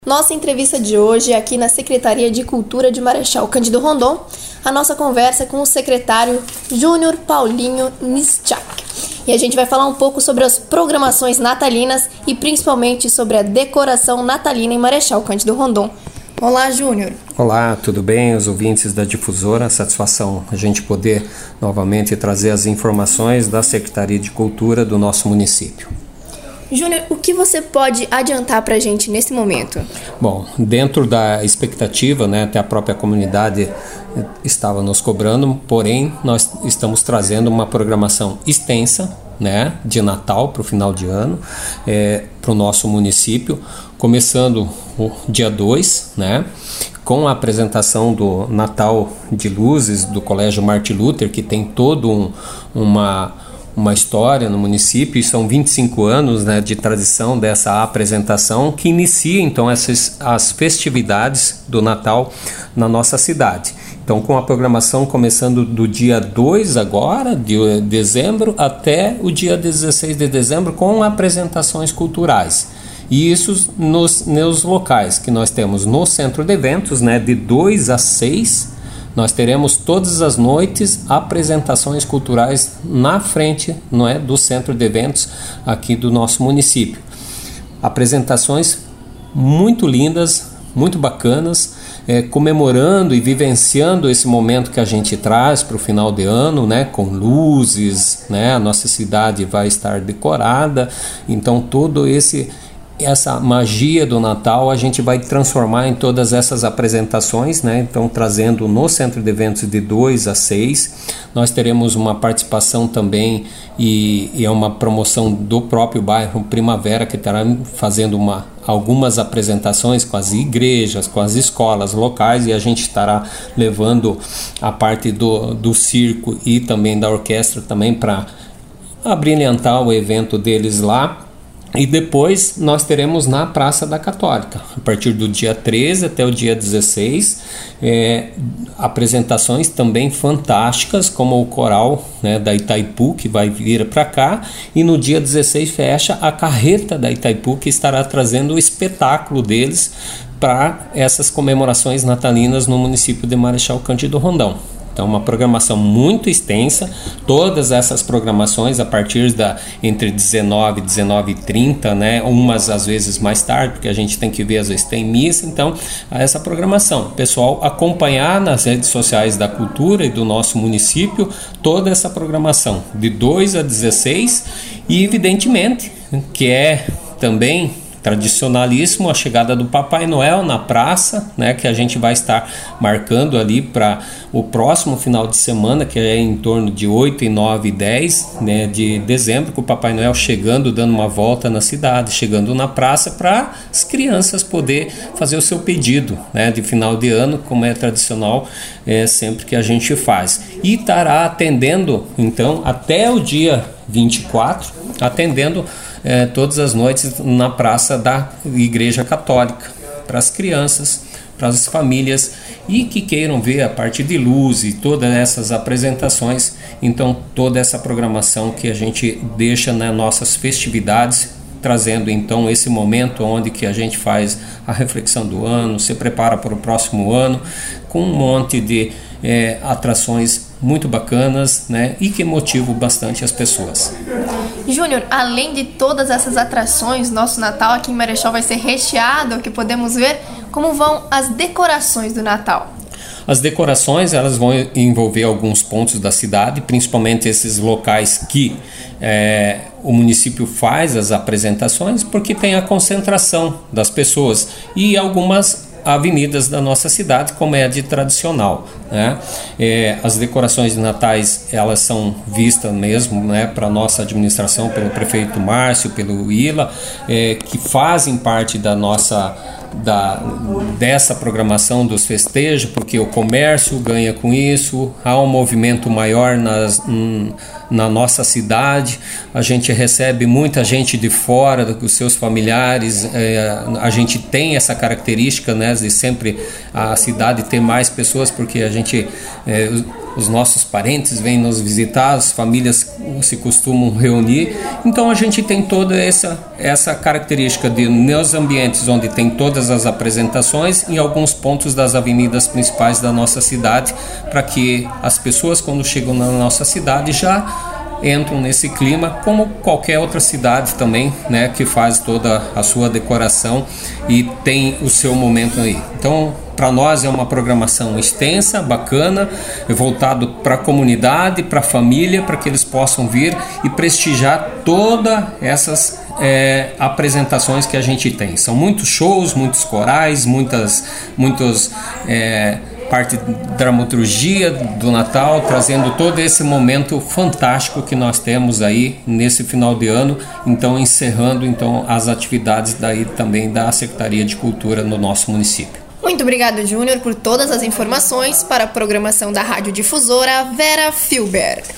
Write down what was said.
Nossa entrevista de hoje é aqui na Secretaria de Cultura de Marechal Cândido Rondon. A nossa conversa é com o secretário Júnior Paulinho Nischak. E a gente vai falar um pouco sobre as programações natalinas e principalmente sobre a decoração natalina em Marechal Cândido Rondon. Olá, Júnior. Olá, tudo bem? Os ouvintes da Difusora, satisfação a gente poder novamente trazer as informações da Secretaria de Cultura do nosso município. Júnior, o que você pode adiantar para a gente nesse momento? Bom, dentro da expectativa, até a própria comunidade estava nos cobrando, porém nós estamos trazendo uma programação extensa, de Natal para o final de ano, para o nosso município, começando o dia 2, com a apresentação do Natal de Luzes do Colégio Martin Luther, que tem todo uma história no município, e são 25 anos de tradição dessa apresentação, que inicia então as festividades do Natal na nossa cidade. Então, com a programação começando do dia 2 agora, de dezembro, até o dia 16 de dezembro, com apresentações culturais. E isso nos locais que nós temos no centro de eventos, de 2 a 6, nós teremos todas as noites apresentações culturais na frente do centro de eventos aqui do nosso município. Apresentações muito lindas, muito bacanas, comemorando e vivenciando esse momento que a gente traz para o final de ano, com luzes, a nossa cidade vai estar decorada, então essa magia do Natal a gente vai transformar em todas essas apresentações, então trazendo no centro de eventos de 2 a 6, nós teremos uma participação também e é uma promoção do próprio bairro Primavera, que estará fazendo algumas apresentações com as igrejas, com as escolas locais, e a gente estará levando a parte do circo e também da orquestra também para abrilhantar o evento deles lá. E depois nós teremos na Praça da Católica, a partir do dia 13 até o dia 16, apresentações também fantásticas, como o coral da Itaipu, que vai vir para cá, e no dia 16 fecha a carreta da Itaipu, que estará trazendo o espetáculo deles para essas comemorações natalinas no município de Marechal Cândido Rondon. Então, uma programação muito extensa, todas essas programações a partir entre 19 e 19h30, umas às vezes mais tarde, porque a gente tem que ver, às vezes tem missa, então essa programação, pessoal, acompanhar nas redes sociais da cultura e do nosso município, toda essa programação, de 2 a 16, e evidentemente, que é também tradicionalíssimo, a chegada do Papai Noel na praça, que a gente vai estar marcando ali para o próximo final de semana, que é em torno de 8, 9 e 10 de dezembro, com o Papai Noel chegando, dando uma volta na cidade, chegando na praça, para as crianças poder fazer o seu pedido de final de ano, como é tradicional sempre que a gente faz. E estará atendendo, então, até o dia 24, atendendo todas as noites na Praça da Igreja Católica, para as crianças, para as famílias e que queiram ver a parte de luz e todas essas apresentações. Então, toda essa programação que a gente deixa nas nossas festividades, trazendo então esse momento onde que a gente faz a reflexão do ano, se prepara para o próximo ano, com um monte de atrações muito bacanas, e que motivam bastante as pessoas. Júnior, além de todas essas atrações, nosso Natal aqui em Marechal vai ser recheado, que podemos ver como vão as decorações do Natal. As decorações, elas vão envolver alguns pontos da cidade, principalmente esses locais que o município faz as apresentações, porque tem a concentração das pessoas e algumas avenidas da nossa cidade, como é a de tradicional. As decorações de natais, elas são vistas mesmo para a nossa administração, pelo prefeito Márcio, pelo Ila, que fazem parte dessa programação dos festejos, porque o comércio ganha com isso, há um movimento maior na nossa cidade. A gente recebe muita gente de fora, os seus familiares. A gente tem essa característica, né, de sempre a cidade ter mais pessoas, porque a gente, os nossos parentes vêm nos visitar, as famílias se costumam reunir. Então a gente tem toda essa característica de, nos ambientes onde tem todas as apresentações, em alguns pontos das avenidas principais da nossa cidade, para que as pessoas, quando chegam na nossa cidade, já entram nesse clima, como qualquer outra cidade também, né, que faz toda a sua decoração e tem o seu momento aí. Então, para nós é uma programação extensa, bacana, voltado para a comunidade, para a família, para que eles possam vir e prestigiar todas essas apresentações que a gente tem. São muitos shows, muitos corais, muitos parte de dramaturgia do Natal, trazendo todo esse momento fantástico que nós temos aí nesse final de ano, então encerrando as atividades daí também da Secretaria de Cultura no nosso município. Muito obrigado, Júnior, por todas as informações. Para a programação da Rádio Difusora, Vera Filber.